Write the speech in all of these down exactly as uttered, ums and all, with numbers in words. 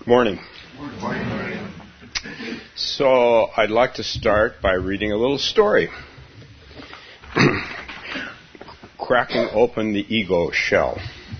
Morning. Morning. So I'd like to start by reading a little story. Cracking open the ego shell.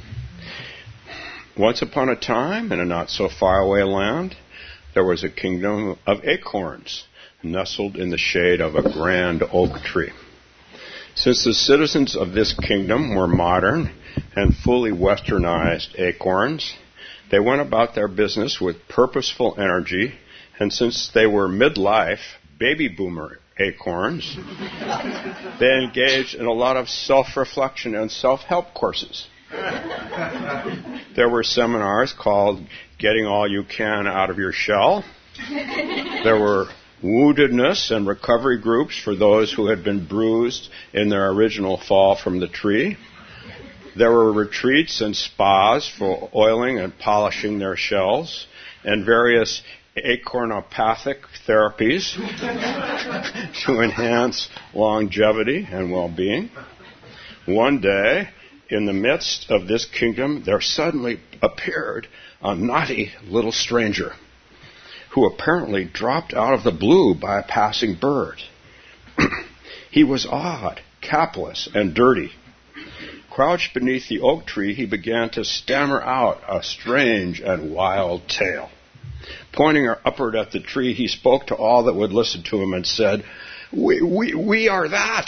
Once upon a time, in a not so far away land, there was a kingdom of acorns nestled in the shade of a grand oak tree. Since the citizens of this kingdom were modern and fully westernized acorns, they went about their business with purposeful energy, and since they were midlife baby boomer acorns, they engaged in a lot of self-reflection and self-help courses. There were seminars called Getting All You Can Out of Your Shell. There were woundedness and recovery groups for those who had been bruised in their original fall from the tree. There were retreats and spas for oiling and polishing their shells, and various acornopathic therapies to enhance longevity and well-being. One day, in the midst of this kingdom, there suddenly appeared a naughty little stranger who apparently dropped out of the blue by a passing bird. He was odd, capless, and dirty. Crouched beneath the oak tree, he began to stammer out a strange and wild tale. Pointing upward at the tree, he spoke to all that would listen to him and said, We, we, we are that.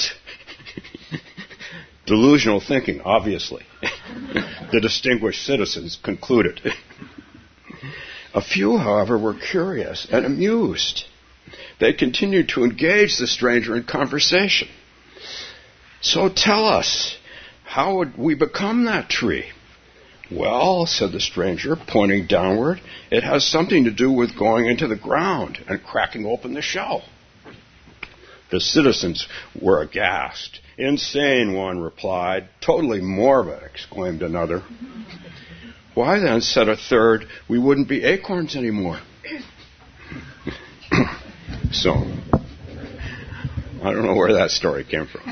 Delusional thinking, obviously. The distinguished citizens concluded. A few, however, were curious and amused. They continued to engage the stranger in conversation. So tell us, how would we become that tree? Well, said the stranger, pointing downward, it has something to do with going into the ground and cracking open the shell. The citizens were aghast. Insane, one replied. Totally morbid, exclaimed another. Why then, said a third, we wouldn't be acorns anymore. So, I don't know where that story came from.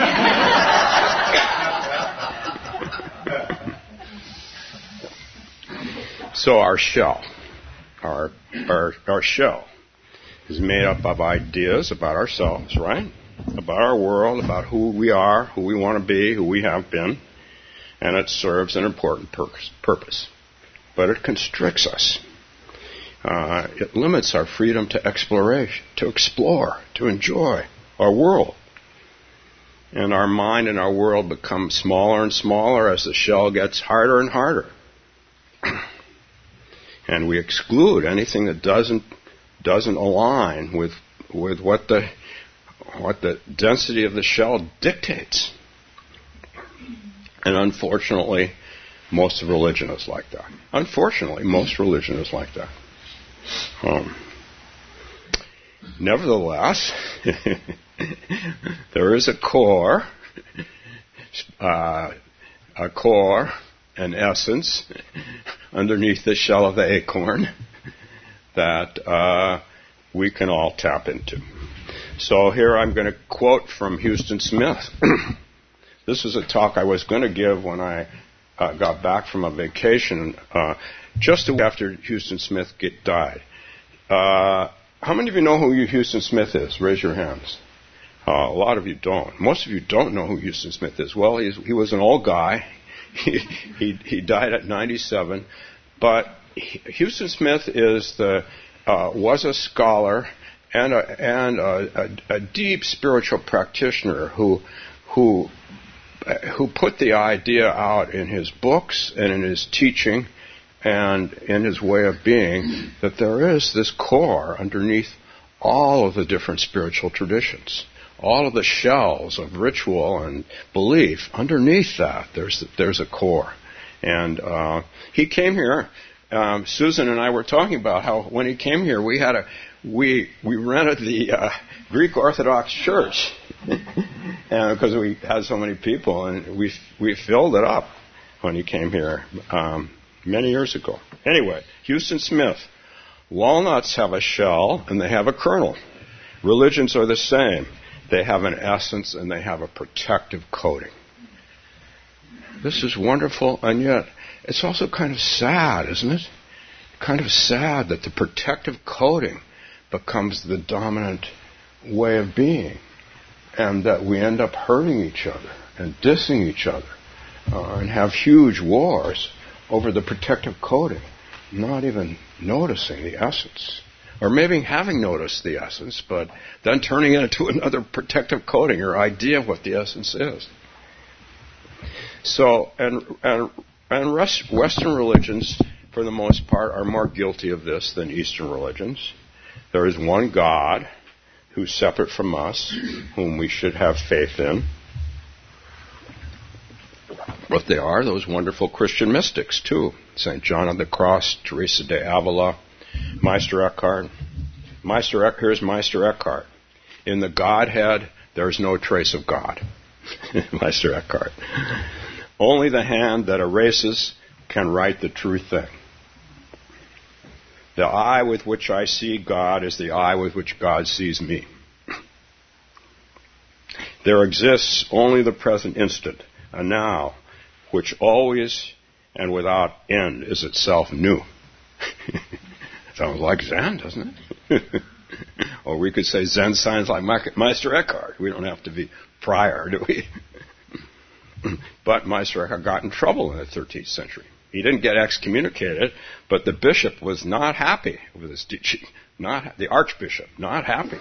So our shell, our, our our shell, is made up of ideas about ourselves, right? About our world, about who we are, who we want to be, who we have been, and it serves an important purpose. But it constricts us. Uh, it limits our freedom to exploration, to explore, to enjoy our world. And our mind and our world become smaller and smaller as the shell gets harder and harder. And we exclude anything that doesn't doesn't align with with what the what the density of the shell dictates. And unfortunately, most of religion is like that. Unfortunately, most religion is like that. Um, nevertheless, there is a core, uh, a core, an essence underneath the shell of the acorn that uh, we can all tap into. So here I'm going to quote from Huston Smith. This is a talk I was going to give when I uh, got back from a vacation uh, just after Huston Smith get, died. Uh, how many of you know who Huston Smith is? Raise your hands. Uh, a lot of you don't. Most of you don't know who Huston Smith is. Well, he's, he was an old guy. He, he, he died at ninety-seven. But Huston Smith is the uh, was a scholar and a, and a, a, a deep spiritual practitioner who who who put the idea out in his books and in his teaching and in his way of being that there is this core underneath all of the different spiritual traditions. All of the shells of ritual and belief, underneath that, there's there's a core. And uh, he came here. Um, Susan and I were talking about how when he came here, we had a we we rented the uh, Greek Orthodox Church, and because we had so many people, and we we filled it up when he came here um, many years ago. Anyway, Huston Smith. Walnuts have a shell and they have a kernel. Religions are the same. They have an essence and they have a protective coating. This is wonderful, and yet it's also kind of sad, isn't it? kind of sad that the protective coating becomes the dominant way of being, and that we end up hurting each other and dissing each other uh, and have huge wars over the protective coating, not even noticing the essence. Or maybe having noticed the essence, but then turning it into another protective coating or idea of what the essence is. So, and, and, and Western religions, for the most part, are more guilty of this than Eastern religions. There is one God who's separate from us, whom we should have faith in. But they are those wonderful Christian mystics, too. Saint John of the Cross, Teresa de Avila, Meister Eckhart. Meister Eckhart, here's Meister Eckhart. In the Godhead, there's no trace of God. Meister Eckhart. Only the hand that erases can write the true thing. The eye with which I see God is the eye with which God sees me. There exists only the present instant, a now, which always and without end is itself new. Sounds like Zen, doesn't it? Or we could say Zen sounds like Meister Eckhart. We don't have to be prior, do we? But Meister Eckhart got in trouble in the thirteenth century. He didn't get excommunicated, but the bishop was not happy with his teaching. Not the archbishop, not happy.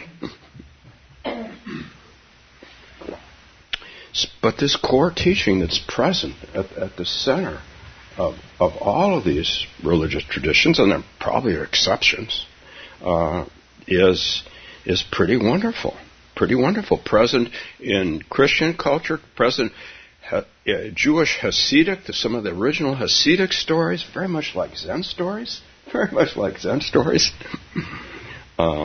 But this core teaching that's present at, at the center of, of all of these religious traditions, and there probably are exceptions, uh, is is pretty wonderful. Pretty wonderful. Present in Christian culture, present ha, uh, Jewish Hasidic, some of the original Hasidic stories, very much like Zen stories, very much like Zen stories. uh,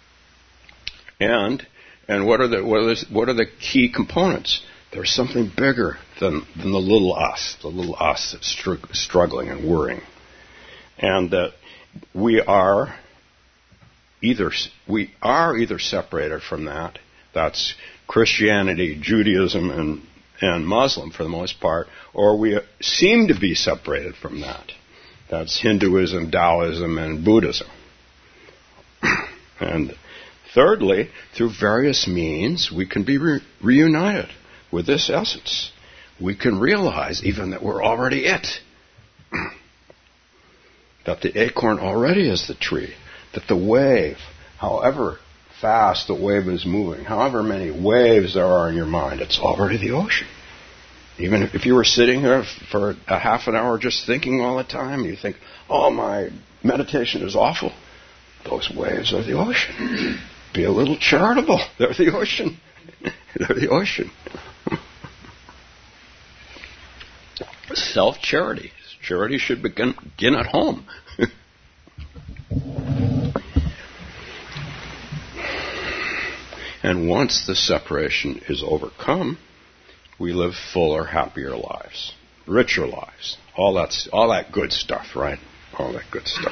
and and what are the what are the, what are the key components? There's something bigger than, than the little us, the little us that's str- struggling and worrying. And that we are either we are either separated from that, that's Christianity, Judaism, and, and Muslim for the most part, or we seem to be separated from that. That's Hinduism, Taoism, and Buddhism. And thirdly, through various means, we can be re- reunited with this essence. We can realize even that we're already it. That the acorn already is the tree. That the wave, however fast the wave is moving, however many waves there are in your mind, it's already the ocean. Even if you were sitting here for a half an hour just thinking all the time, you think, oh, my meditation is awful. Those waves are the ocean. Be a little charitable. They're the ocean. They're the ocean. Self-charity. Charity should begin, begin at home. And once the separation is overcome, we live fuller, happier lives, richer lives. All that's all that good stuff, right? All that good stuff.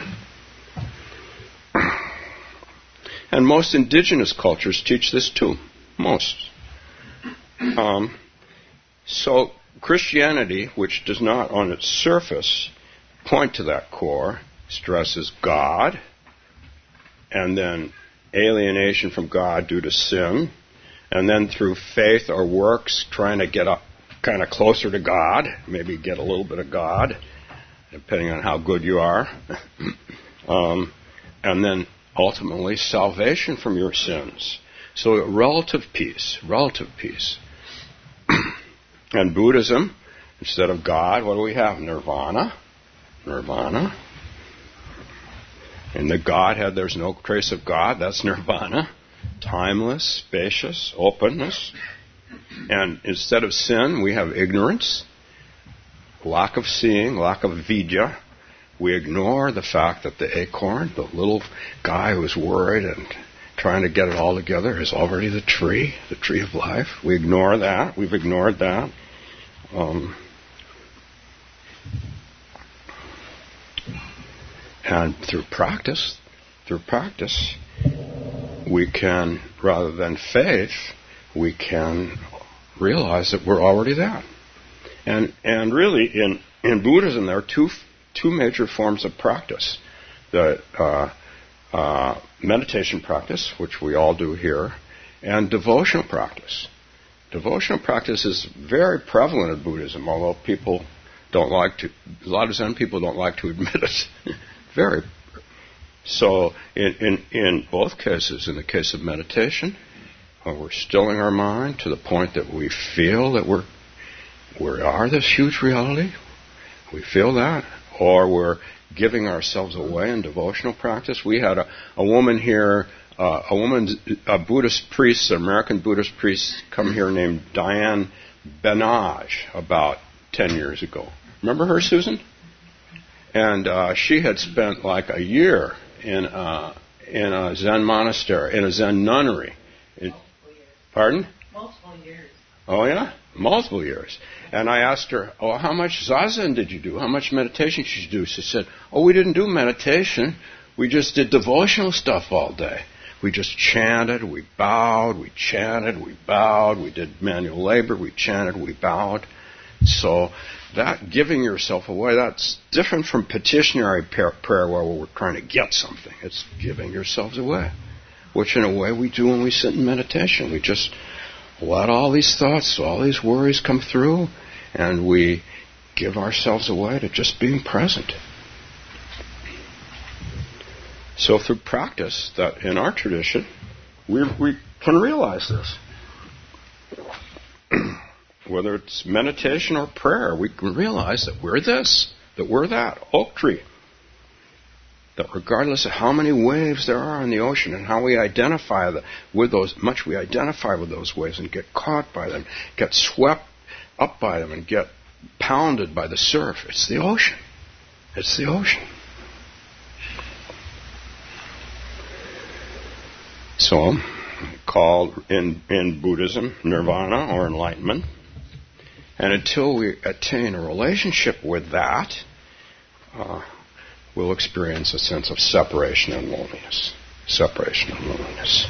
And most indigenous cultures teach this too. Most. Um, so Christianity, which does not on its surface point to that core, stresses God, and then alienation from God due to sin, and then through faith or works trying to get up kind of closer to God, maybe get a little bit of God, depending on how good you are, um, and then ultimately salvation from your sins. So relative peace, relative peace. And Buddhism, instead of God, what do we have? Nirvana. Nirvana. In the Godhead, there's no trace of God. That's nirvana. Timeless, spacious, openness. And instead of sin, we have ignorance, lack of seeing, lack of vidya. We ignore the fact that the acorn, the little guy who's worried and trying to get it all together, is already the tree, the tree of life. We ignore that. We've ignored that. Um, and through practice, through practice, we can, rather than faith, we can realize that we're already that. And and really, in, in Buddhism, there are two two major forms of practice. the uh, uh, meditation practice, which we all do here, and devotional practice. Devotional practice is very prevalent in Buddhism, although people don't like to, a lot of Zen people don't like to admit it. Very. So in, in, in both cases, in the case of meditation, when we're stilling our mind to the point that we feel that we're, we are this huge reality, we feel that, or we're giving ourselves away in devotional practice. We had a, a woman here, uh, a woman, a Buddhist priest, an American Buddhist priest, come here named Diane Benage about ten years ago. Remember her, Susan? And uh, she had spent like a year in a, in a Zen monastery, in a Zen nunnery. It, pardon? Multiple years. Oh, yeah? Multiple years. And I asked her, oh, how much zazen did you do? How much meditation did you do? She said, oh, we didn't do meditation. We just did devotional stuff all day. We just chanted, we bowed, we chanted, we bowed, we did manual labor, we chanted, we bowed. So that giving yourself away, that's different from petitionary prayer where we're trying to get something. It's giving yourselves away, which in a way we do when we sit in meditation. We just let all these thoughts, all these worries come through, and we give ourselves away to just being present. So through practice, that in our tradition, we, we can realize this. Whether it's meditation or prayer, we can realize that we're this, that we're that, oak tree. That regardless of how many waves there are in the ocean and how we identify the, with those, much we identify with those waves and get caught by them, get swept up by them and get pounded by the surf, it's the ocean. It's the ocean. So, called in, in Buddhism nirvana or enlightenment. And until we attain a relationship with that, uh, we'll experience a sense of separation and loneliness. Separation and loneliness.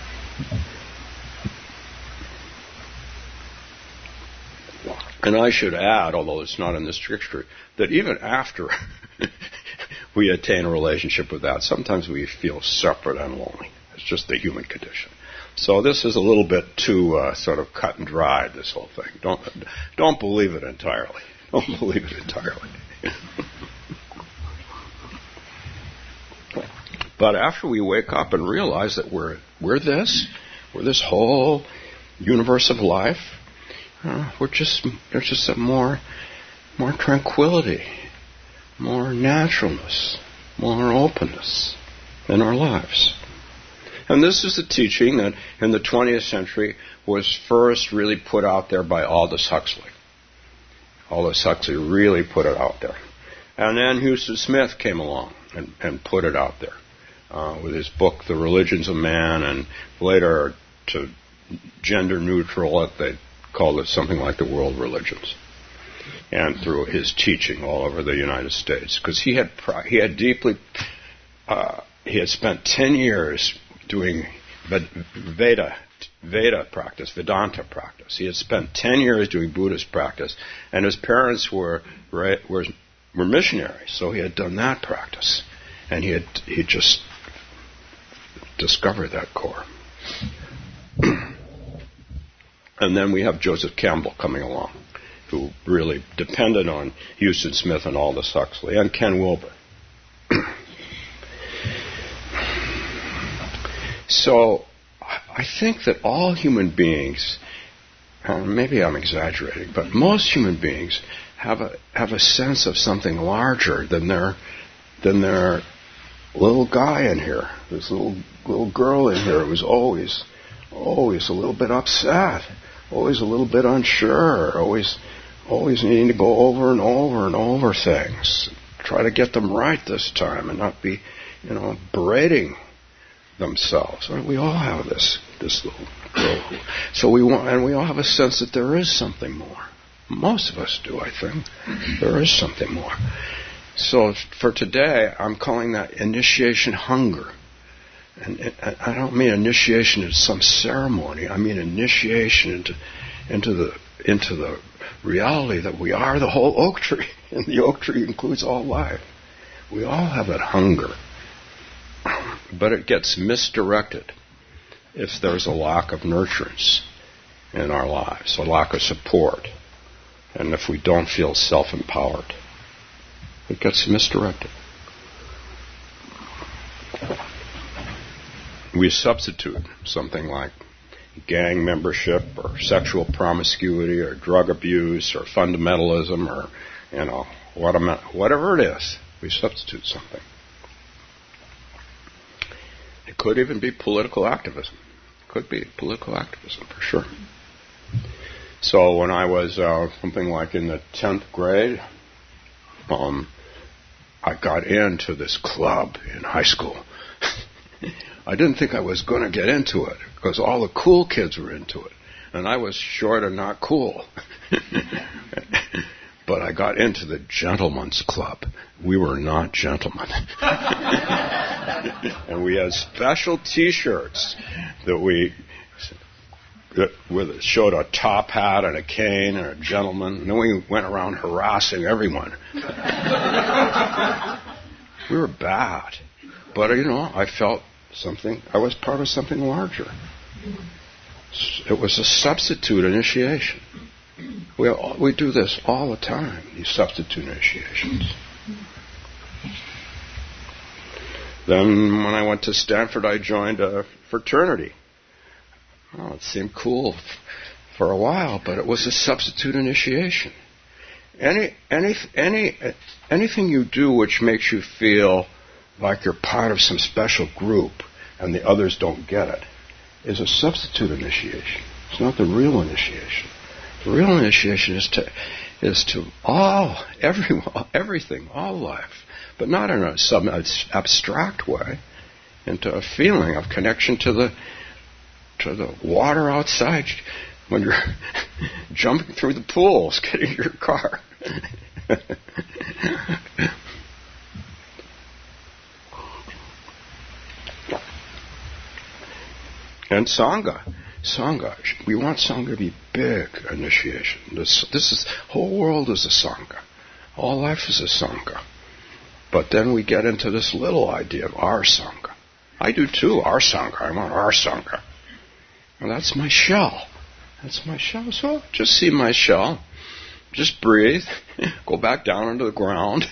And I should add, although it's not in this scripture, that even after we attain a relationship with that, sometimes we feel separate and lonely. It's just the human condition. So this is a little bit too uh, sort of cut and dried, this whole thing. Don't don't believe it entirely. Don't believe it entirely. But after we wake up and realize that we're we're this, we're this whole universe of life, uh, we're just there's just a more more tranquility, more naturalness, more openness in our lives. And this is the teaching that in the twentieth century was first really put out there by Aldous Huxley. Aldous Huxley really put it out there. And then Huston Smith came along and, and put it out there uh, with his book, The Religions of Man, and later to gender neutral, they called it something like the World Religions. And through his teaching all over the United States. Because he had he had deeply, uh, he had spent ten years doing Veda, Veda practice, Vedanta practice. He had spent ten years doing Buddhist practice, and his parents were were were missionaries, so he had done that practice, and he had he just discovered that core. And then we have Joseph Campbell coming along, who really depended on Huston Smith and Aldous Huxley, and Ken Wilber. So, I think that all human beings, and maybe I'm exaggerating, but most human beings have a have a sense of something larger than their than their little guy in here, this little little girl in here who's always always a little bit upset, always a little bit unsure, always always needing to go over and over and over things, try to get them right this time, and not be, you know, berating themselves. We all have this this little girl. So we want, and we all have a sense that there is something more. Most of us do, I think. There is something more. So for today, I'm calling that initiation hunger. And it, I don't mean initiation in some ceremony. I mean initiation into into the into the reality that we are the whole oak tree, and the oak tree includes all life. We all have that hunger but it gets misdirected if there's a lack of nurturance in our lives, a lack of support, and if we don't feel self-empowered. It gets misdirected. We substitute something like gang membership or sexual promiscuity or drug abuse or fundamentalism or, you know, what am I, whatever it is, we substitute something. It could even be political activism. It could be political activism for sure. So when I was uh, something like in the tenth grade, um, I got into this club in high school. I didn't think I was going to get into it because all the cool kids were into it, and I was short and not cool. But I got into the gentleman's club. We were not gentlemen. And we had special T-shirts that we that with showed a top hat and a cane and a gentleman. And then we went around harassing everyone. We were bad, but you know, I felt something. I was part of something larger. It was a substitute initiation. We all, we do this all the time, these substitute initiations. Then when I went to Stanford, I joined a fraternity. Well, it seemed cool f- for a while, but it was a substitute initiation. Any, any, any, anything you do which makes you feel like you're part of some special group and the others don't get it is a substitute initiation. It's not the real initiation. The real initiation is to is to all, every, everything, all life, but not in a sub abstract way, into a feeling of connection to the to the water outside when you're jumping through the pools, getting to your car. And Sangha. Sangha. We want Sangha to be big initiation. This, this is, whole world is a Sangha. All life is a Sangha. But then we get into this little idea of our Sangha. I do too, our Sangha. I want our Sangha. Well, that's my shell. That's my shell. So just see my shell. Just breathe. Go back down into the ground.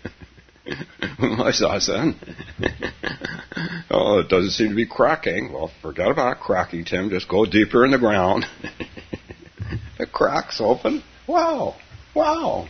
My zazen. Oh, it doesn't seem to be cracking. Well, forget about cracking, Tim. Just go deeper in the ground. The crack's open. Wow. Wow.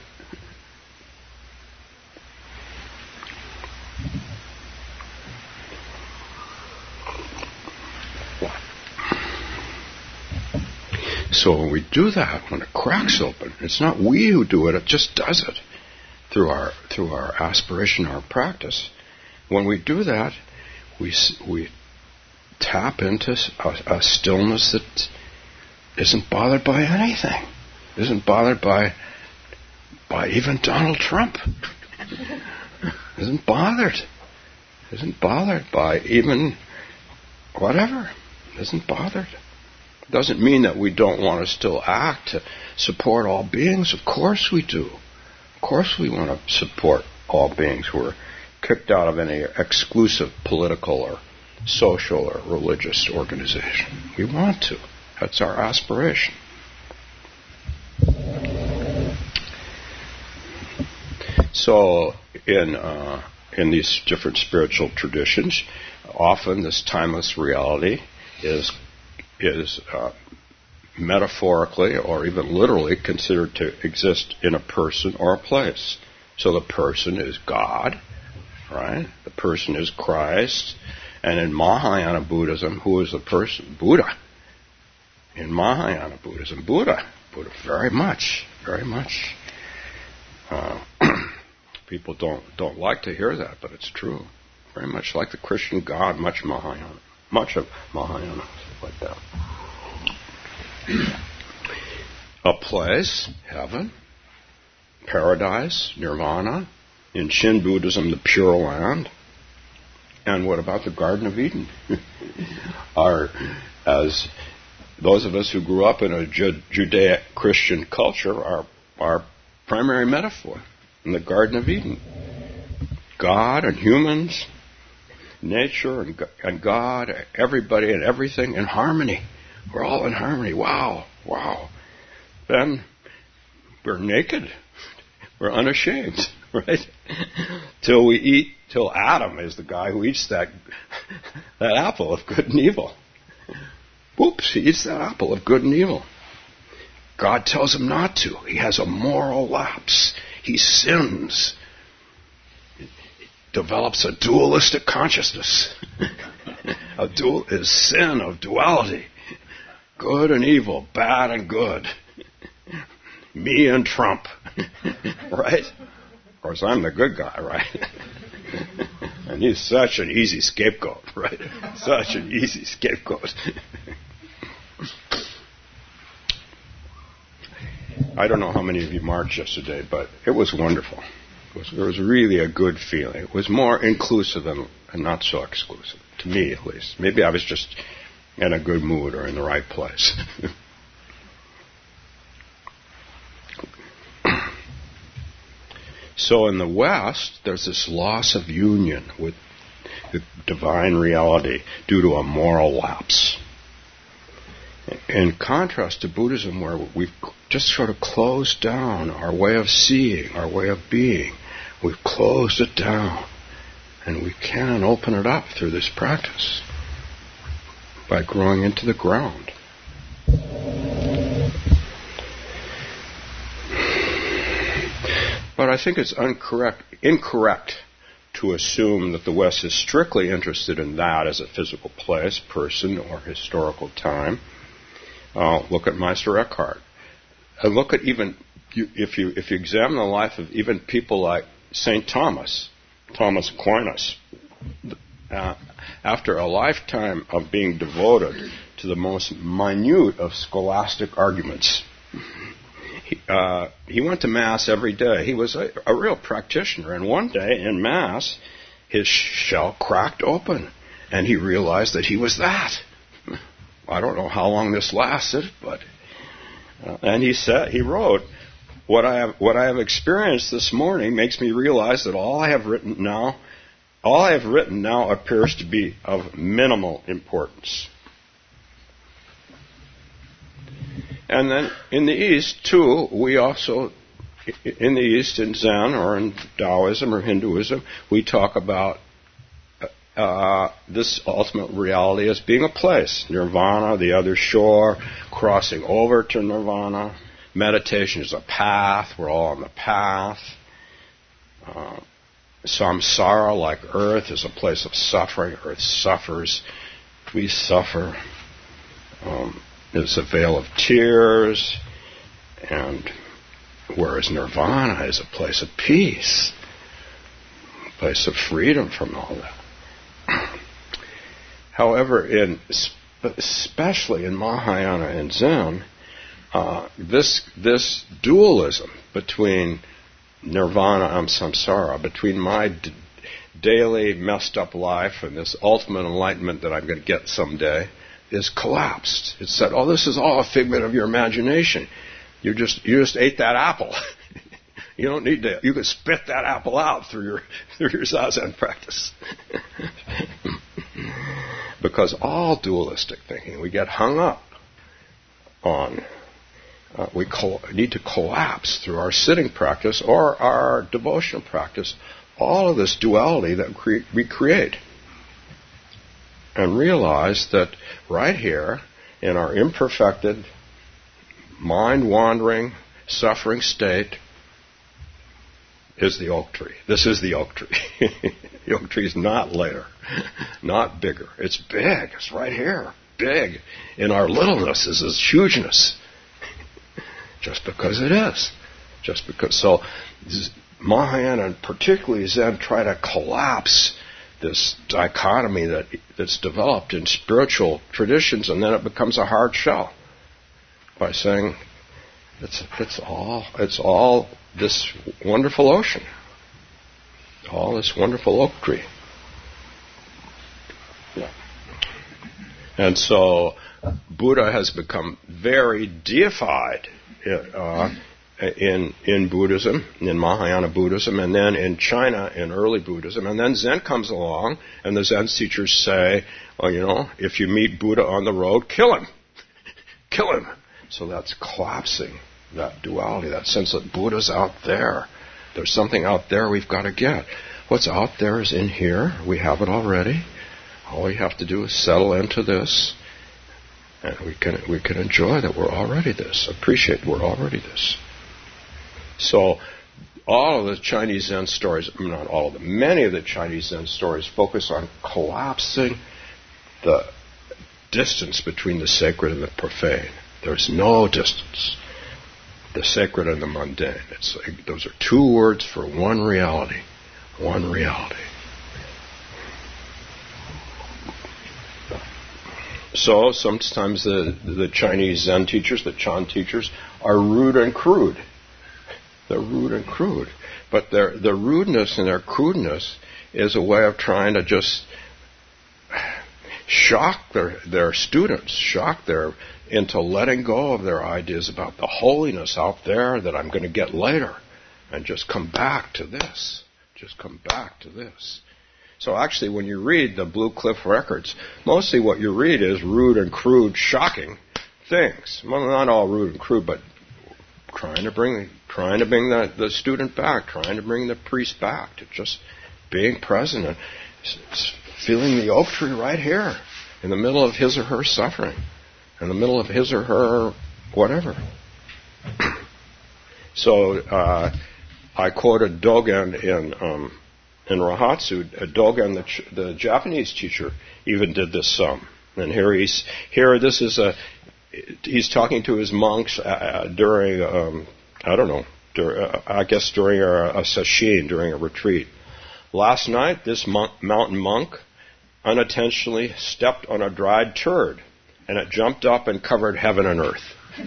So when we do that, when it cracks open, it's not we who do it, it just does it through our through our aspiration, our practice. When we do that, we we tap into a, a stillness that isn't bothered by anything, isn't bothered by by even Donald Trump, isn't bothered, isn't bothered by even whatever, isn't bothered. Doesn't mean that we don't want to still act to support all beings. Of course we do. Of course we want to support all beings who are kicked out of any exclusive political or social or religious organization. We want to. That's our aspiration. So in uh, in these different spiritual traditions, often this timeless reality is is uh, metaphorically or even literally considered to exist in a person or a place. So the person is God, right? The person is Christ. And in Mahayana Buddhism, who is the person? Buddha. In Mahayana Buddhism, Buddha. Buddha, very much, very much. Uh, people don't don't like to hear that, but it's true. Very much like the Christian God, much Mahayana. Much of Mahayana, like that. A place, heaven, paradise, nirvana. In Shin Buddhism, the Pure Land. And what about the Garden of Eden? Our, as those of us who grew up in a Ju- Judeo-Christian culture, our our primary metaphor in the Garden of Eden. God and humans nature and, and God, everybody and everything in harmony. We're all in harmony. Wow, wow. Then we're naked. We're unashamed, right? Till we eat, till Adam is the guy who eats that, that apple of good and evil. Whoops, he eats that apple of good and evil. God tells him not to. He has a moral lapse. He sins. He develops a dualistic consciousness. A dual is sin of duality. Good and evil, bad and good. Me and Trump. Right? Of course, I'm the good guy, right? And he's such an easy scapegoat, right? Such an easy scapegoat. I don't know how many of you marched yesterday, but it was wonderful. It was, it was really a good feeling. It was more inclusive and, and not so exclusive, to me at least. Maybe I was just in a good mood or in the right place. So in the West, there's this loss of union with the divine reality due to a moral lapse. In contrast to Buddhism, where we've just sort of closed down our way of seeing, our way of being. We've closed it down. And we can open it up through this practice by growing into the ground. But I think it's incorrect, incorrect to assume that the West is strictly interested in that as a physical place, person, or historical time. Uh, look at Meister Eckhart. And look at even, if you if you examine the life of even people like Saint Thomas, Thomas Aquinas, uh, after a lifetime of being devoted to the most minute of scholastic arguments, he, uh, he went to Mass every day. He was a, a real practitioner. And one day in Mass, his shell cracked open, and he realized that he was that. I don't know how long this lasted, but uh, and he said he wrote, "What I have what I have experienced this morning makes me realize that all I have written now, all I have written now appears to be of minimal importance." And then in the East too, we also, in the East, in Zen or in Taoism or Hinduism, we talk about Uh, this ultimate reality as being a place. Nirvana, the other shore, crossing over to nirvana. Meditation is a path. We're all on the path. Uh, samsara, like earth, is a place of suffering. Earth suffers. We suffer. Um, it's a vale of tears. And whereas nirvana is a place of peace, a place of freedom from all that. However, in especially in Mahayana and Zen, uh, this this dualism between nirvana and samsara, between my d- daily messed up life and this ultimate enlightenment that I'm going to get someday, is collapsed. It's said, "Oh, this is all a figment of your imagination. You just you just ate that apple. You don't need to. You can spit that apple out through your through your Zazen practice." Because all dualistic thinking, we get hung up on. Uh, we co- need to collapse through our sitting practice or our devotional practice all of this duality that cre- we create, and realize that right here in our imperfected, mind-wandering, suffering state is the oak tree. This is the oak tree. The oak tree is not later, not bigger. It's big. It's right here. Big. In our littleness is its hugeness. Just because it is. Just because. So Mahayana and particularly Zen try to collapse this dichotomy that that's developed in spiritual traditions, and then it becomes a hard shell by saying it's it's all it's all this wonderful ocean, all this wonderful oak tree. Yeah. And so Buddha has become very deified uh, in in Buddhism, in Mahayana Buddhism, and then in China in early Buddhism. And then Zen comes along, and the Zen teachers say, well, you know, if you meet Buddha on the road, kill him. Kill him. So that's collapsing that duality, that sense that Buddha's out there. There's something out there we've got to get. What's out there is in here. We have it already. All we have to do is settle into this, and we can we can enjoy that we're already this, appreciate we're already this. So all of the Chinese Zen stories, not all of them, many of the Chinese Zen stories focus on collapsing the distance between the sacred and the profane. There's no distance. The sacred and the mundane. It's like, those are two words for one reality. One reality. So sometimes the, the Chinese Zen teachers, the Chan teachers, are rude and crude. They're rude and crude. But their, their rudeness and their crudeness is a way of trying to just shock their, their students, shock their into letting go of their ideas about the holiness out there that I'm going to get later, and just come back to this. Just come back to this. So actually, when you read the Blue Cliff Records, mostly what you read is rude and crude, shocking things. Well, not all rude and crude, but trying to bring trying to bring the, the student back, trying to bring the priest back to just being present and feeling the oak tree right here in the middle of his or her suffering, in the middle of his or her whatever. So uh, I quoted Dogen in um, in Rahatsu. Dogen, the, the Japanese teacher, even did this some. And here he's here. This is a he's talking to his monks uh, during um, I don't know. Dur- uh, I guess during a, a sesshin, during a retreat. Last night, this monk, mountain monk unintentionally stepped on a dried turd, and it jumped up and covered heaven and earth.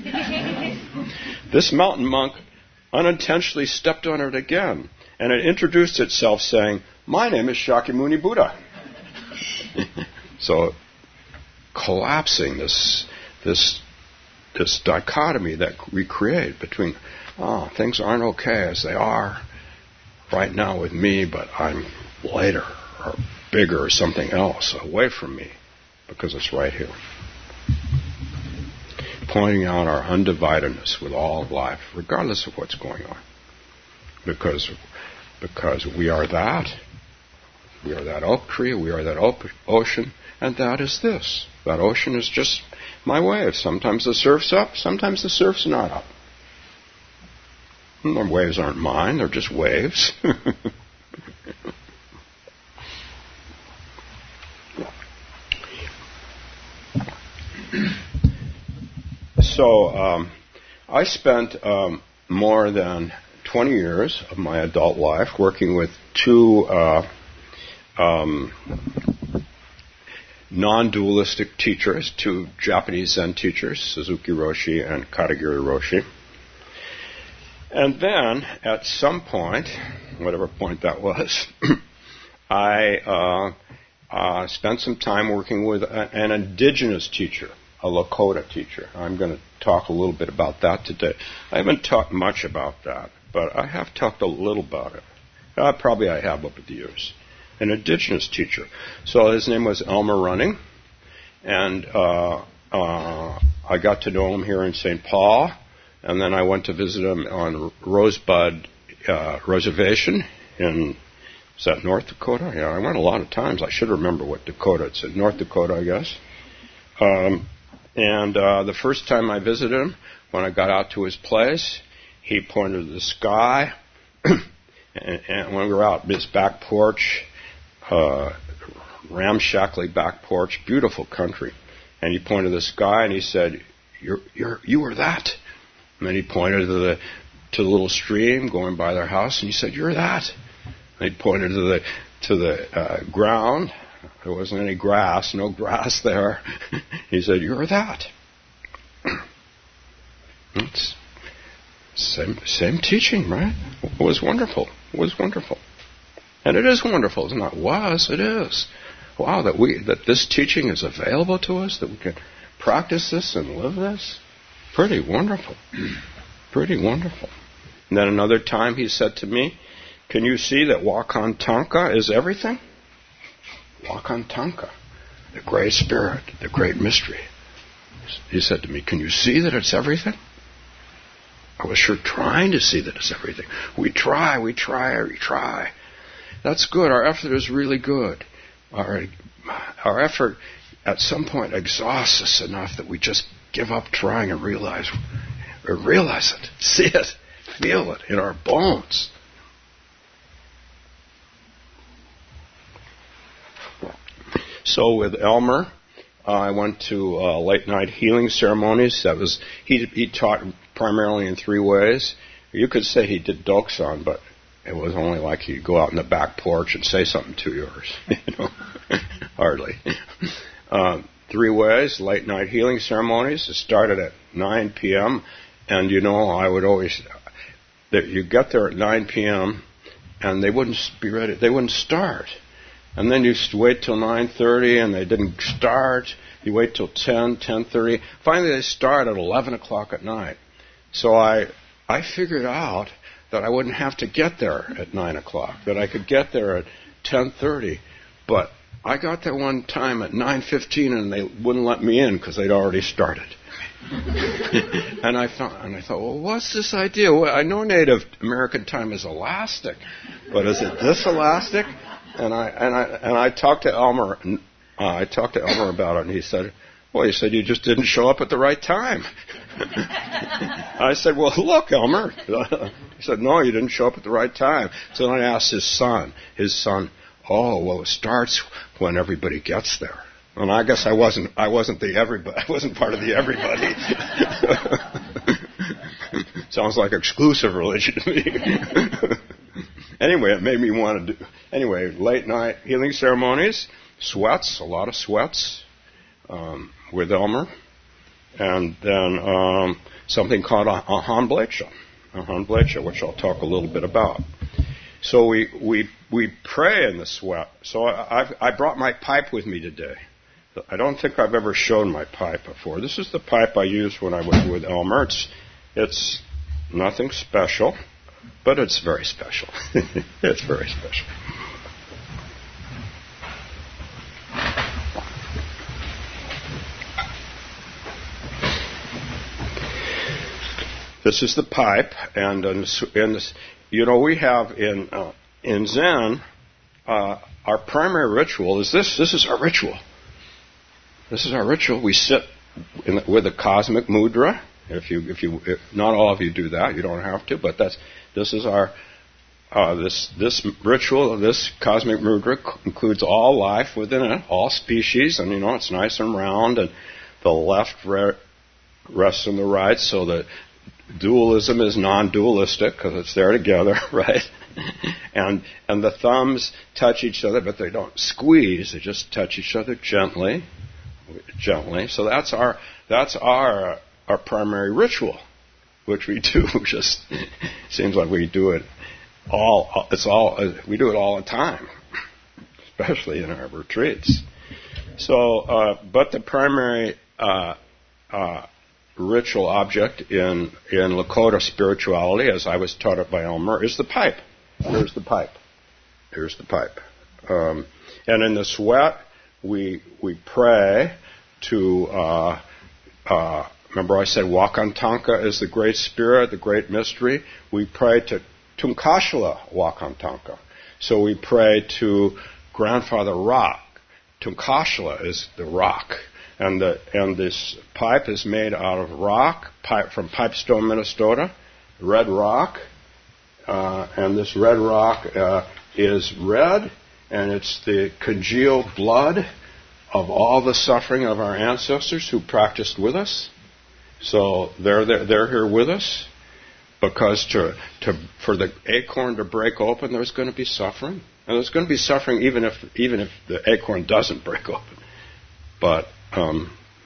This mountain monk unintentionally stepped on it again, and it introduced itself saying, "My name is Shakyamuni Buddha." So, collapsing this this this dichotomy that we create between, oh, things aren't okay as they are right now with me, but I'm later or bigger or something else away from me because it's right here. Pointing out our undividedness with all of life, regardless of what's going on. Because, because we are that. We are that oak tree, we are that op- ocean, and that is this. That ocean is just my wave. Sometimes the surf's up, sometimes the surf's not up. And the waves aren't mine, they're just waves. So, um, I spent um, more than twenty years of my adult life working with two uh, um, non-dualistic teachers, two Japanese Zen teachers, Suzuki Roshi and Katagiri Roshi. And then, at some point, whatever point that was, I uh, uh, spent some time working with a, an indigenous teacher, a Lakota teacher. I'm going to talk a little bit about that today. I haven't talked much about that, but I have talked a little about it. Uh, probably I have over the years. An indigenous teacher. So his name was Elmer Running, and uh, uh, I got to know him here in Saint Paul, and then I went to visit him on Rosebud uh, Reservation in, is that North Dakota? Yeah, I went a lot of times. I should remember what Dakota it said. North Dakota, I guess. Um, and uh, the first time I visited him, when I got out to his place, he pointed to the sky, and, and when we were out, his back porch, uh, ramshackly back porch, beautiful country, and he pointed to the sky and he said, "You're, you're, you were that." And then he pointed to the to the little stream going by their house, and he said, "You're that." And he pointed to the to the uh, ground. There wasn't any grass, no grass there. He said, "You're that." It's same same teaching, right? It was wonderful. It was wonderful, and it is wonderful. It's not was. It is. Wow, that we that this teaching is available to us. That we can practice this and live this. Pretty wonderful. Pretty wonderful. And then another time he said to me, can you see that Wakantanka is everything? Wakantanka, the great spirit, the great mystery. He said to me, can you see that it's everything? I was sure trying to see that it's everything. We try, we try, we try. That's good. Our effort is really good. Our, our effort at some point exhausts us enough that we just give up trying and realize, or realize it, see it, feel it in our bones. So with Elmer, uh, I went to uh, late night healing ceremonies. That was he. He taught primarily in three ways. You could say he did Doksan, but it was only like he'd go out in the back porch and say something to yours. You know, hardly. Um, three ways, late night healing ceremonies. It started at nine p.m. And, you know, I would always, that you get there at nine p.m. and they wouldn't be ready. They wouldn't start. And then you wait till nine thirty and they didn't start. You wait till ten, ten thirty. Finally they start at eleven o'clock at night. So I, I figured out that I wouldn't have to get there at nine o'clock, that I could get there at ten thirty. But I got there one time at nine fifteen and they wouldn't let me in because they'd already started. and I thought, and I thought, well, what's this idea? Well, I know Native American time is elastic, but is it this elastic? And I and I and I talked to Elmer. Uh, I talked to Elmer about it, and he said, "Well, he said you just didn't show up at the right time." I said, "Well, look, Elmer." He said, "No, you didn't show up at the right time." So then I asked his son. His son, "Oh, well, it starts when everybody gets there." And I guess I wasn't. I wasn't the everybody. I wasn't part of the everybody. Sounds like exclusive religion to me. Anyway, it made me want to do. Anyway, late night healing ceremonies, sweats, a lot of sweats um, with Elmer, and then um, something called a, a Hanblecha, a Hanblecha, which I'll talk a little bit about. So we we we pray in the sweat. So I I've, I brought my pipe with me today. I don't think I've ever shown my pipe before. This is the pipe I used when I was with Elmer. It's it's nothing special. But it's very special. It's very special. This is the pipe, and in this, you know, we have in uh, in Zen, uh, our primary ritual is this. This is our ritual. This is our ritual. We sit in the, with a cosmic mudra. If you, if you, if not all of you do that, you don't have to. But that's this is our uh, this this ritual. This cosmic mudra includes all life within it, all species, and you know it's nice and round, and the left re- rests on the right, so that dualism is non-dualistic because it's there together, right? and and the thumbs touch each other, but they don't squeeze; they just touch each other gently, gently. So that's our that's our our primary ritual, which we do. Just seems like we do it all. It's all we do it all the time, especially in our retreats. So, uh, but the primary uh, uh, ritual object in in Lakota spirituality, as I was taught it by Elmer, is the pipe. Here's the pipe. Here's the pipe. Um, and in the sweat, we we pray to. Uh, uh, Remember I said Wakantanka is the great spirit, the great mystery. We pray to Tunkashila Wakantanka. So we pray to Grandfather Rock. Tunkashila is the rock. And the, and this pipe is made out of rock, pipe from Pipestone, Minnesota, red rock. Uh, and this red rock uh, is red, and it's the congealed blood of all the suffering of our ancestors who practiced with us. So they're, they're they're here with us because to to for the acorn to break open, there's going to be suffering, and there's going to be suffering even if even if the acorn doesn't break open. But um,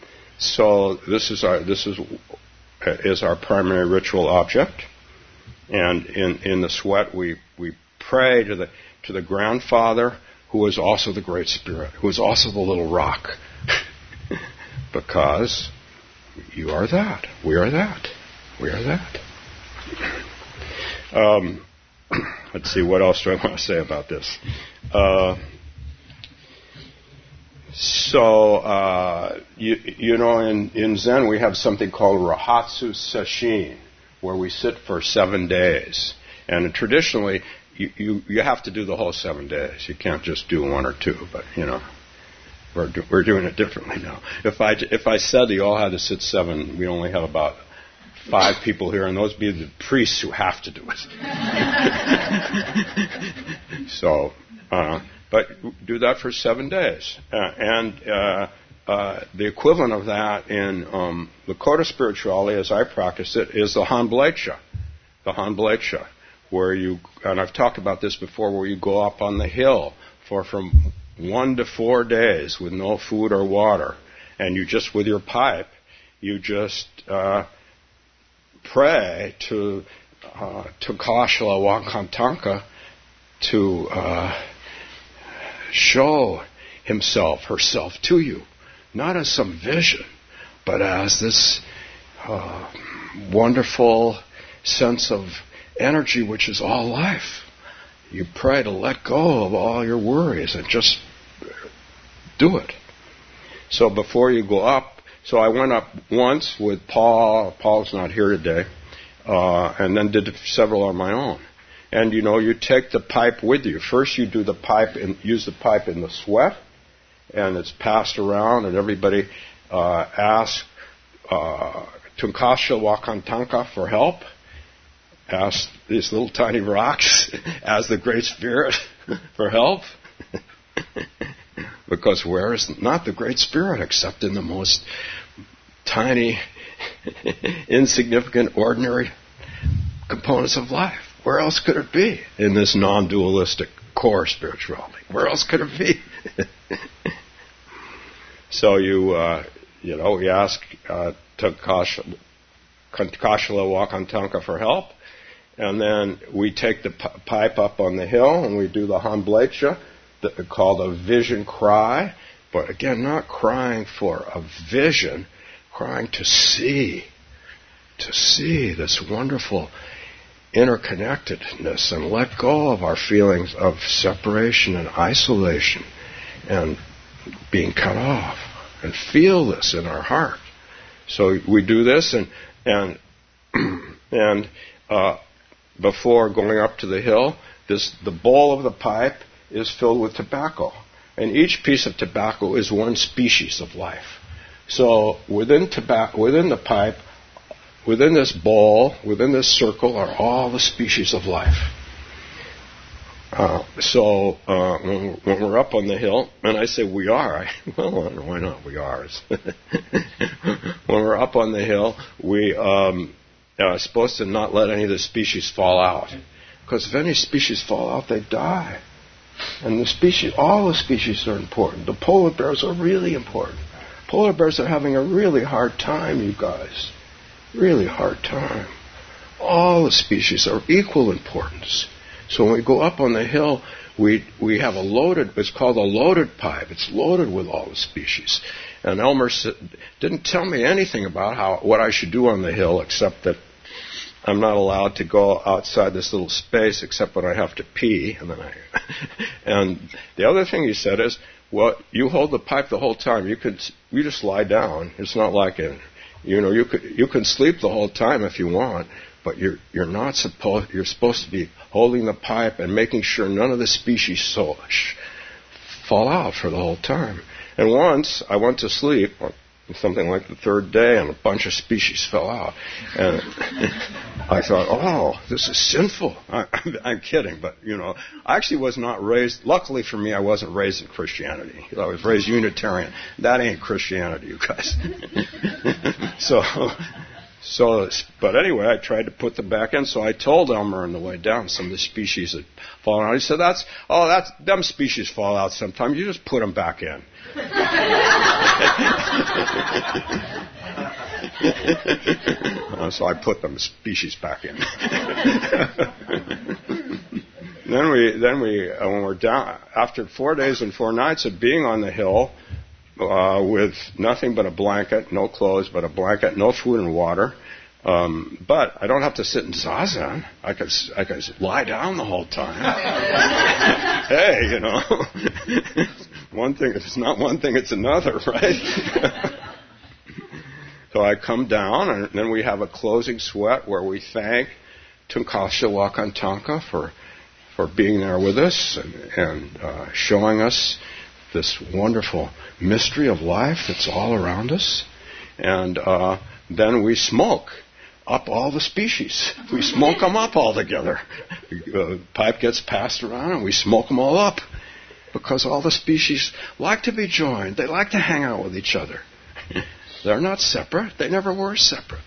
so this is our this is is our primary ritual object, and in, in the sweat we we pray to the to the grandfather who is also the great spirit, who is also the little rock, because. You are that. We are that. We are that. Um, let's see, what else do I want to say about this? Uh, so, uh, you, you know, in, in Zen we have something called Rahatsu Sesshin, where we sit for seven days. And traditionally, you, you, you have to do the whole seven days. You can't just do one or two, but, you know. We're, do, we're doing it differently now. If I, if I said that you all had to sit seven, we only have about five people here, and those be the priests who have to do it. so, uh, but do that for seven days. Uh, and uh, uh, the equivalent of that in um, Lakota spirituality, as I practice it, is the Hanblecha. The Hanblecha, where you, and I've talked about this before, where you go up on the hill for from one to four days with no food or water, and you just, with your pipe, you just uh, pray to uh, to Kashla Wakantanka to uh, show himself, herself to you, not as some vision, but as this uh, wonderful sense of energy which is all life. You pray to let go of all your worries and just do it. So before you go up, so I went up once with Paul. Paul's not here today. Uh, and then did several on my own. And, you know, you take the pipe with you. First you do the pipe and use the pipe in the sweat, and it's passed around, and everybody uh, asks uh, Tunkasha Wakantanka for help. Ask these little tiny rocks as the Great Spirit for help. Because where is not the Great Spirit except in the most tiny, insignificant, ordinary components of life? Where else could it be in this non-dualistic core spirituality? Where else could it be? So you, uh, you know, we ask uh, Kashala Wakantanka for help. And then we take the p- pipe up on the hill and we do the Hanblecha, called a vision cry. But again, not crying for a vision, crying to see, to see this wonderful interconnectedness and let go of our feelings of separation and isolation and being cut off, and feel this in our heart. So we do this, and and and uh, before going up to the hill, this the bowl of the pipe is filled with tobacco, and each piece of tobacco is one species of life. So within tobacco, within the pipe, within this bowl, within this circle, are all the species of life. Uh, so uh, when, when we're up on the hill, and I say we are, I, well, why not? We are. When we're up on the hill, we um, are supposed to not let any of the species fall out, because if any species fall out, they die. And the species, all the species are important. The polar bears are really important. Polar bears are having a really hard time, you guys. Really hard time. All the species are equal importance. So when we go up on the hill, we we have a loaded, it's called a loaded pipe. It's loaded with all the species. And Elmer didn't tell me anything about how what I should do on the hill, except that I'm not allowed to go outside this little space except when I have to pee. And then I, and the other thing he said is, well, you hold the pipe the whole time. You could you just lie down. It's not like a, you know, you could you can sleep the whole time if you want, but you're you're not supposed you're supposed to be holding the pipe and making sure none of the species so sh- fall out for the whole time. And once I went to sleep, something like the third day, and a bunch of species fell out. And I thought, oh, this is sinful. I, I'm, I'm kidding, but, you know, I actually was not raised, luckily for me, I wasn't raised in Christianity. I was raised Unitarian. That ain't Christianity, you guys. so, so, but anyway, I tried to put them back in, so I told Elmer on the way down some of the species had fallen out. He said, that's, oh, that's, them species fall out sometimes. You just put them back in. uh, so I put them species back in. then we, then we, uh, when we're down, after four days and four nights of being on the hill, uh, with nothing but a blanket, no clothes but a blanket, no food and water, Um, but I don't have to sit in zazen. I could I could lie down the whole time. Hey, you know, one thing it's not one thing, it's another, right? So I come down, and then we have a closing sweat where we thank Tunkasha Wakantanka for for being there with us and, and uh, showing us this wonderful mystery of life that's all around us. And uh, then we smoke up all the species. We smoke them up all together. The pipe gets passed around and we smoke them all up because all the species like to be joined. They like to hang out with each other. They're not separate. They never were separate.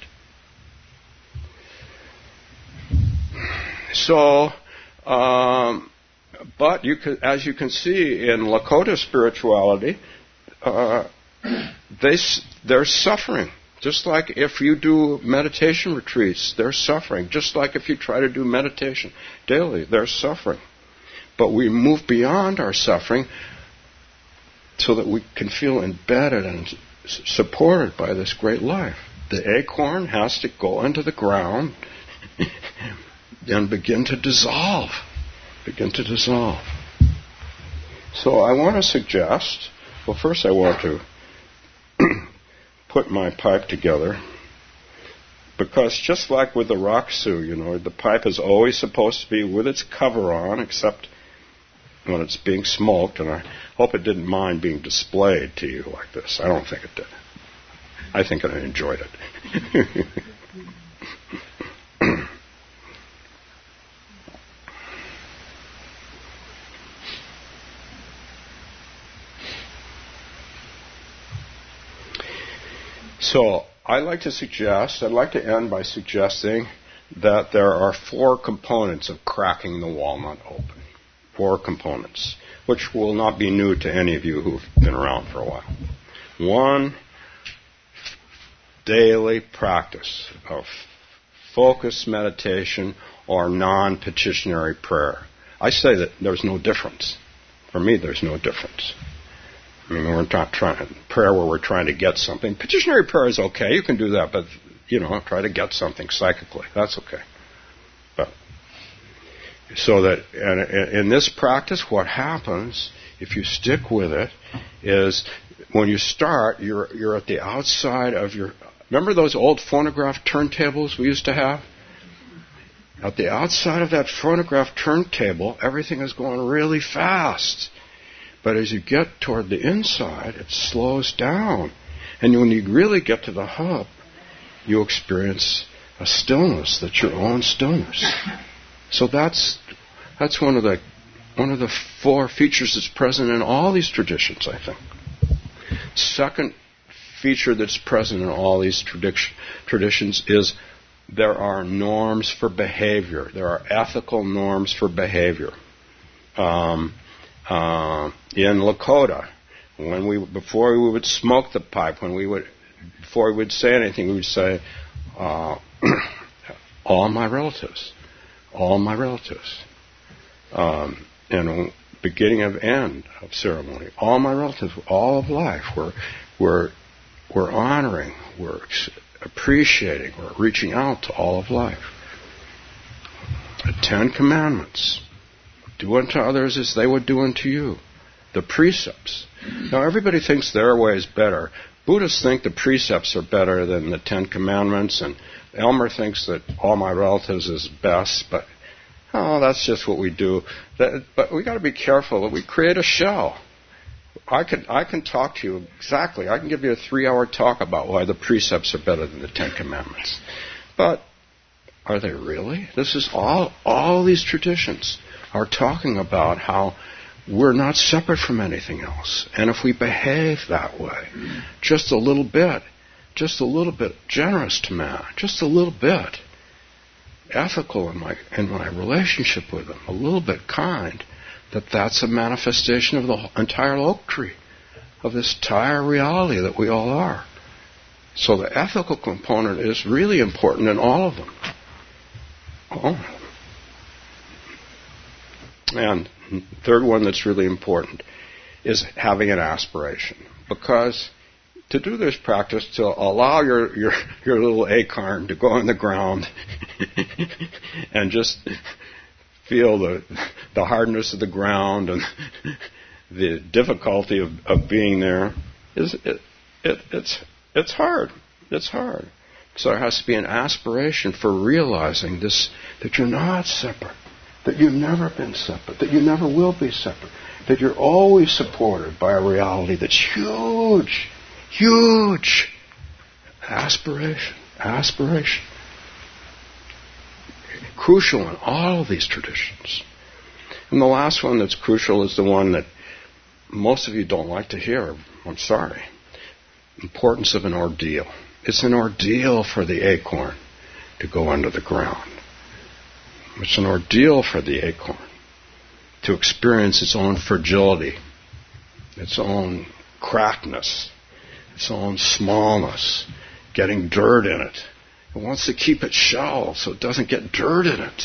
So, um, but you can, as you can see in Lakota spirituality, uh, they they're suffering. Just like if you do meditation retreats, they're suffering. Just like if you try to do meditation daily, they're suffering. But we move beyond our suffering so that we can feel embedded and s- supported by this great life. The acorn has to go into the ground and begin to dissolve. Begin to dissolve. So I want to suggest, well, first I want to put my pipe together, because just like with the Raksu, you know, the pipe is always supposed to be with its cover on, except when it's being smoked, and I hope it didn't mind being displayed to you like this. I don't think it did. I think I enjoyed it. So I'd like to suggest, I'd like to end by suggesting that there are four components of cracking the walnut open. Four components, which will not be new to any of you who've been around for a while. One, daily practice of focused meditation or non-petitionary prayer. I say that there's no difference. For me, there's no difference. I mean, we're not trying prayer where we're trying to get something. Petitionary prayer is okay. You can do that, but, you know, try to get something psychically. That's okay. But so that and in this practice, what happens if you stick with it is when you start, you're you're at the outside of your. Remember those old phonograph turntables we used to have? At the outside of that phonograph turntable, everything is going really fast. But as you get toward the inside, it slows down. And when you really get to the hub, you experience a stillness that's your own stillness. So that's that's one of the one of the four features that's present in all these traditions, I think. Second feature that's present in all these tradi- traditions is there are norms for behavior. There are ethical norms for behavior. Um, Uh, in Lakota, when we before we would smoke the pipe, when we would before we would say anything, we would say, uh, "All my relatives, all my relatives," um, and beginning of end of ceremony, all my relatives, all of life. We're we're we're honoring, we're appreciating, we're reaching out to all of life. The Ten Commandments. Do unto others as they would do unto you. The precepts. Now, everybody thinks their way is better. Buddhists think the precepts are better than the Ten Commandments, and Elmer thinks that all my relatives is best, but, oh, that's just what we do. That, but we got to be careful that we create a shell. I can, I can talk to you exactly. I can give you a three-hour talk about why the precepts are better than the Ten Commandments. But are they really? This is all, all these traditions are talking about how we're not separate from anything else. And if we behave that way, just a little bit, just a little bit generous to man, just a little bit ethical in my in my relationship with them, a little bit kind, that that's a manifestation of the entire oak tree, of this entire reality that we all are. So the ethical component is really important in all of them. Oh. And the third one that's really important is having an aspiration. Because to do this practice, to allow your, your, your little acorn to go in the ground and just feel the, the hardness of the ground and the difficulty of, of being there, is it, it, it's, it's hard. It's hard. So there has to be an aspiration for realizing this, that you're not separate, that you've never been separate, that you never will be separate, that you're always supported by a reality that's huge, huge. Aspiration, aspiration. Crucial in all of these traditions. And the last one that's crucial is the one that most of you don't like to hear. I'm sorry. Importance of an ordeal. It's an ordeal for the acorn to go under the ground. It's an ordeal for the acorn to experience its own fragility, its own crackness, its own smallness, getting dirt in it. It wants to keep its shell so it doesn't get dirt in it.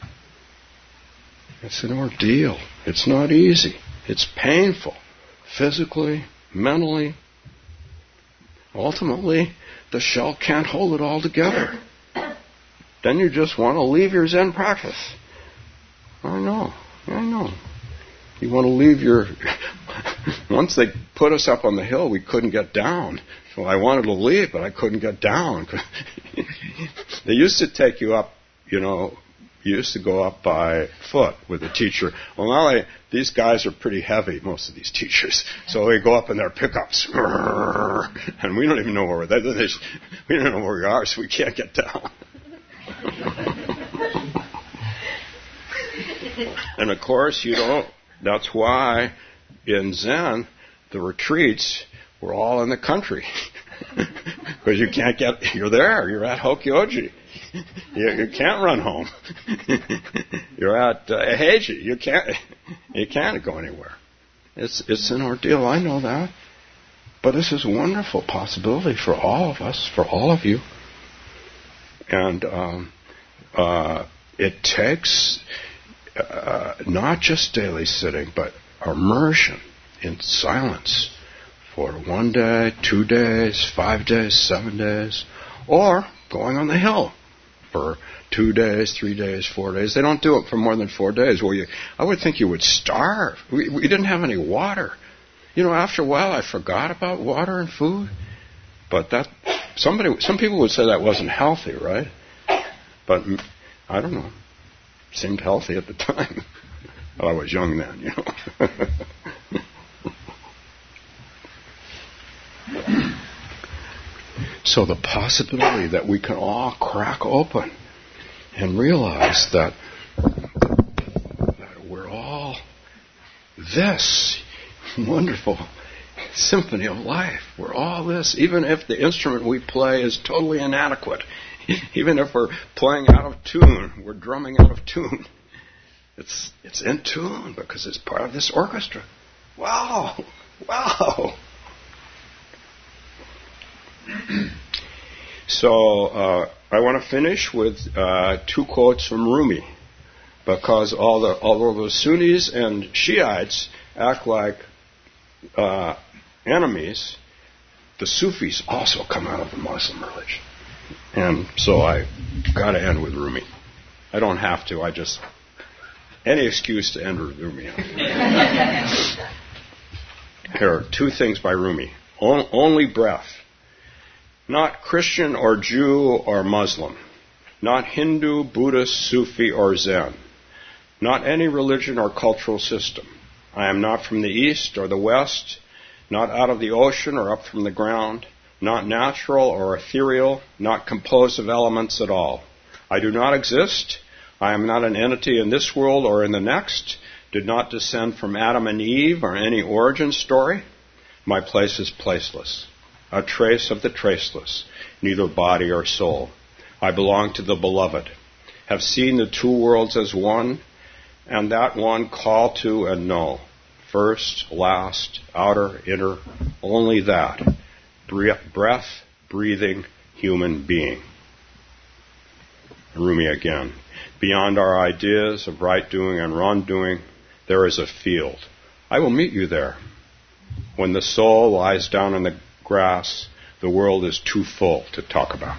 It's an ordeal. It's not easy. It's painful, physically, mentally. Ultimately, the shell can't hold it all together. Then you just want to leave your Zen practice. I know, I know. You want to leave your... Once they put us up on the hill, we couldn't get down. So I wanted to leave, but I couldn't get down. They used to take you up, you know, you used to go up by foot with a teacher. Well, now they, these guys are pretty heavy, most of these teachers. So they go up in their pickups. And we don't even know where we're... They, they, we don't know where we are, so we can't get down. And of course, you don't... That's why in Zen, the retreats were all in the country. Because you can't get... You're there. You're at Hokyoji. You, you can't run home. You're at uh, Heiji. You can't. You can't go anywhere. It's it's an ordeal. I know that, but this is a wonderful possibility for all of us, for all of you. And um, uh, it takes uh, not just daily sitting, but immersion in silence for one day, two days, five days, seven days, or going on the hill for two days, three days, four days. They don't do it for more than four days. Well, you, I would think you would starve. We, we didn't have any water. You know, after a while, I forgot about water and food. But that somebody, some people would say that wasn't healthy, right? But I don't know. It seemed healthy at the time. Well, I was young then, you know. So the possibility that we can all crack open and realize that, that we're all this wonderful symphony of life. We're all this, even if the instrument we play is totally inadequate. Even if we're playing out of tune, we're drumming out of tune. It's it's in tune because it's part of this orchestra. Wow! Wow! So uh, I want to finish with uh, two quotes from Rumi, because all the, although the Sunnis and Shiites act like uh, enemies, the Sufis also come out of the Muslim religion. And so I got to end with Rumi. I don't have to. I just any excuse to end with Rumi. Here are two things by Rumi. O- only breath. Not Christian or Jew or Muslim. Not Hindu, Buddhist, Sufi, or Zen. Not any religion or cultural system. I am not from the East or the West, not out of the ocean or up from the ground, not natural or ethereal, not composed of elements at all. I do not exist. I am not an entity in this world or in the next, did not descend from Adam and Eve or any origin story. My place is placeless. A trace of the traceless, neither body or soul. I belong to the beloved, have seen the two worlds as one, and that one call to and know. First, last, outer, inner, only that. Breath, breathing, human being. Rumi again. Beyond our ideas of right doing and wrong doing, there is a field. I will meet you there. When the soul lies down in the grass, the world is too full to talk about.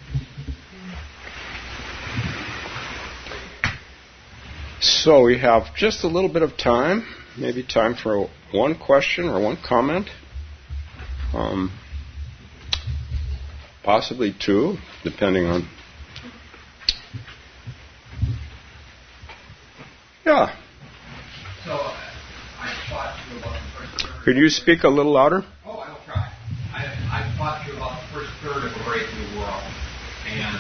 So we have just a little bit of time, maybe time for one question or one comment, um, possibly two, depending on. Yeah. So uh, I taught you about the first third. Could you speak a little louder? Oh, I will try. I, I taught you about the first third of A Brave New World, and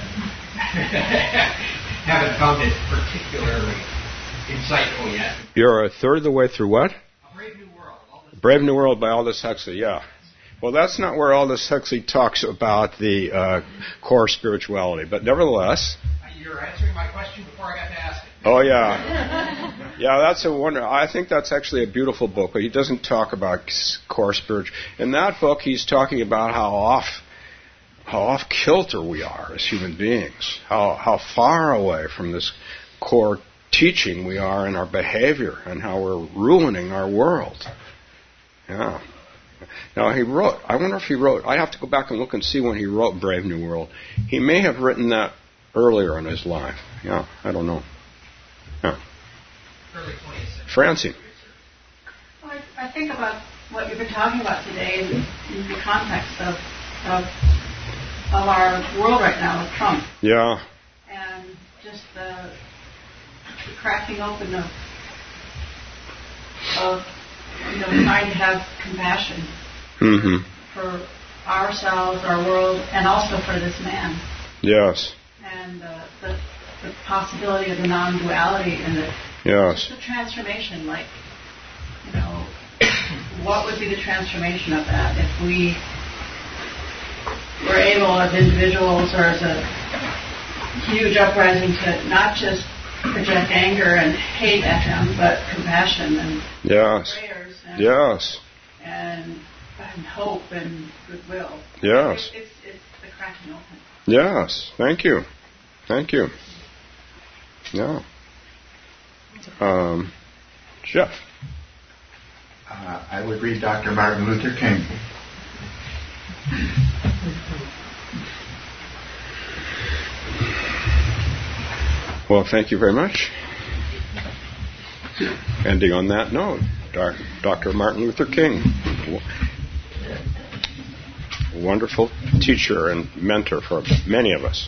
haven't found it particularly insightful yet. You're a third of the way through what? A Brave New World. Aldous Brave New World by Aldous Huxley, yeah. Well, that's not where Aldous Huxley talks about the uh, core spirituality, but nevertheless. You're answering my question before I got to ask it. Oh, yeah. Yeah, that's a wonder. I think that's actually a beautiful book, but he doesn't talk about core spiritual. In that book, he's talking about how off, how off kilter we are as human beings, how how far away from this core teaching we are in our behavior, and how we're ruining our world. Yeah. Now, he wrote, I wonder if he wrote, I have to go back and look and see when he wrote Brave New World. He may have written that earlier in his life. Yeah, I don't know. Yeah. Early twentieth century. Francine. Well, I, I think about what you've been talking about today in, in the context of, of of our world right now with Trump. Yeah. And just the, the cracking open of, of you know, trying to have compassion Mm-hmm. for ourselves, our world, and also for this man. Yes. And uh, the, the possibility of the non-duality and the, Yes. the transformation, like, you know, what would be the transformation of that if we were able as individuals or as a huge uprising to not just project anger and hate at him, but compassion and Yes. prayers and, Yes. and, and hope and goodwill. Yes. It, it's, it's the cracking open. Yes. Thank you. Thank you. Yeah. Um, Jeff. Uh, I would read Doctor Martin Luther King. Well, thank you very much. Ending on that note, Doctor Martin Luther King, wonderful teacher and mentor for many of us.